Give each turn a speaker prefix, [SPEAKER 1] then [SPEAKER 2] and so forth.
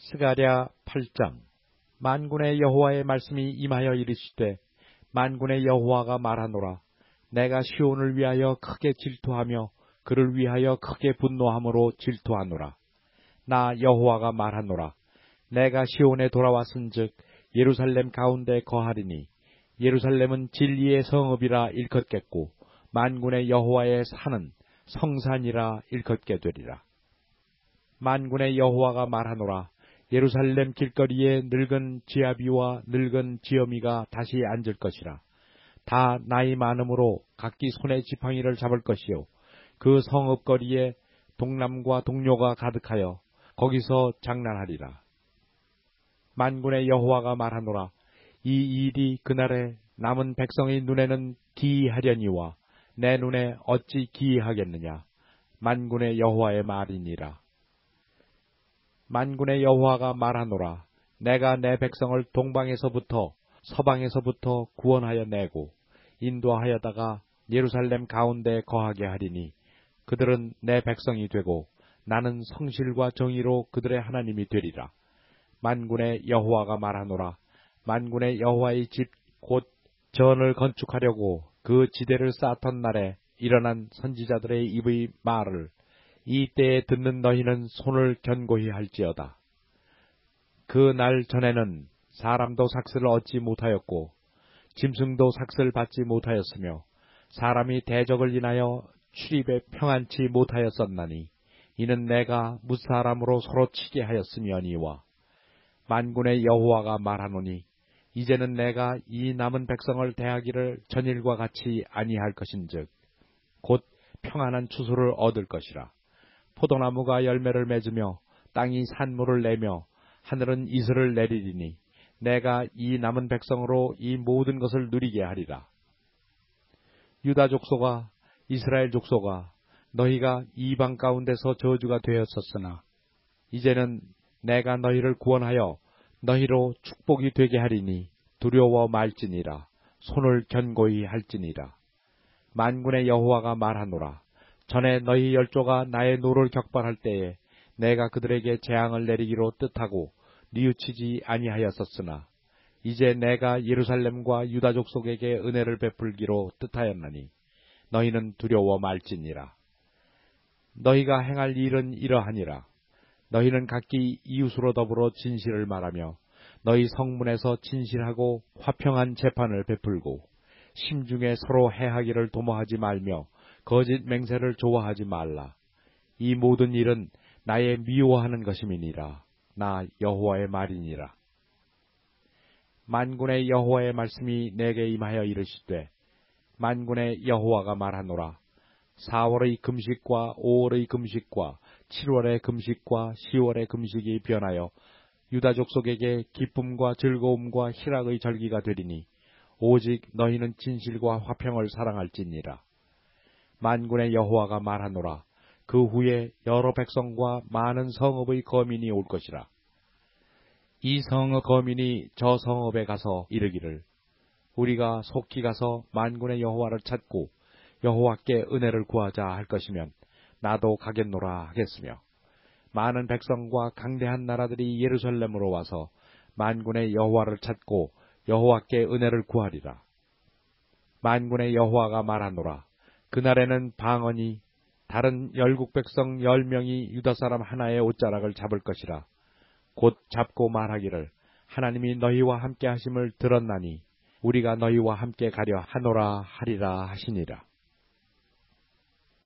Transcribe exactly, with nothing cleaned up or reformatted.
[SPEAKER 1] 스가랴 팔 장. 만군의 여호와의 말씀이 임하여 이르시되, 만군의 여호와가 말하노라. 내가 시온을 위하여 크게 질투하며 그를 위하여 크게 분노함으로 질투하노라. 나 여호와가 말하노라. 내가 시온에 돌아왔은즉 예루살렘 가운데 거하리니 예루살렘은 진리의 성읍이라 일컫겠고 만군의 여호와의 산은 성산이라 일컫게 되리라. 만군의 여호와가 말하노라. 예루살렘 길거리에 늙은 지아비와 늙은 지어미가 다시 앉을 것이라. 다 나이 많음으로 각기 손에 지팡이를 잡을 것이요 그 성읍거리에 동남과 동료가 가득하여 거기서 장난하리라. 만군의 여호와가 말하노라. 이 일이 그날에 남은 백성의 눈에는 기이하려니와 내 눈에 어찌 기이하겠느냐. 만군의 여호와의 말이니라. 만군의 여호와가 말하노라. 내가 내 백성을 동방에서부터 서방에서부터 구원하여 내고 인도하여다가 예루살렘 가운데 거하게 하리니 그들은 내 백성이 되고 나는 성실과 정의로 그들의 하나님이 되리라. 만군의 여호와가 말하노라. 만군의 여호와의 집 곧 전을 건축하려고 그 지대를 쌓던 날에 일어난 선지자들의 입의 말을 이 때에 듣는 너희는 손을 견고히 할지어다. 그 날 전에는 사람도 삭슬을 얻지 못하였고 짐승도 삭슬 받지 못하였으며 사람이 대적을 인하여 출입에 평안치 못하였었나니 이는 내가 무사람으로 서로 치게 하였으며니와. 만군의 여호와가 말하노니 이제는 내가 이 남은 백성을 대하기를 전일과 같이 아니할 것인즉 곧 평안한 추수를 얻을 것이라. 포도나무가 열매를 맺으며 땅이 산물을 내며 하늘은 이슬을 내리리니 내가 이 남은 백성으로 이 모든 것을 누리게 하리라. 유다 족속아, 이스라엘 족속아, 너희가 이방 가운데서 저주가 되었었으나 이제는 내가 너희를 구원하여 너희로 축복이 되게 하리니 두려워 말지니라. 손을 견고히 할지니라. 만군의 여호와가 말하노라. 전에 너희 열조가 나의 노를 격발할 때에 내가 그들에게 재앙을 내리기로 뜻하고 뉘우치지 아니하였었으나 이제 내가 예루살렘과 유다 족속에게 은혜를 베풀기로 뜻하였나니 너희는 두려워 말지니라. 너희가 행할 일은 이러하니라. 너희는 각기 이웃으로 더불어 진실을 말하며 너희 성문에서 진실하고 화평한 재판을 베풀고 심중에 서로 해하기를 도모하지 말며 거짓 맹세를 좋아하지 말라. 이 모든 일은 나의 미워하는 것임이니라. 나 여호와의 말이니라. 만군의 여호와의 말씀이 내게 임하여 이르시되, 만군의 여호와가 말하노라. 사월의 금식과 오월의 금식과 칠월의 금식과 시월의 금식이 변하여 유다 족속에게 기쁨과 즐거움과 희락의 절기가 되리니 오직 너희는 진실과 화평을 사랑할지니라. 만군의 여호와가 말하노라. 그 후에 여러 백성과 많은 성읍의 거민이 올 것이라. 이 성읍 거민이 저 성읍에 가서 이르기를, 우리가 속히 가서 만군의 여호와를 찾고 여호와께 은혜를 구하자 할 것이면 나도 가겠노라 하겠으며, 많은 백성과 강대한 나라들이 예루살렘으로 와서 만군의 여호와를 찾고 여호와께 은혜를 구하리라. 만군의 여호와가 말하노라. 그날에는 방언이 다른 열국 백성 열 명이 유다 사람 하나의 옷자락을 잡을 것이라. 곧 잡고 말하기를, 하나님이 너희와 함께 하심을 들었나니 우리가 너희와 함께 가려 하노라 하리라 하시니라.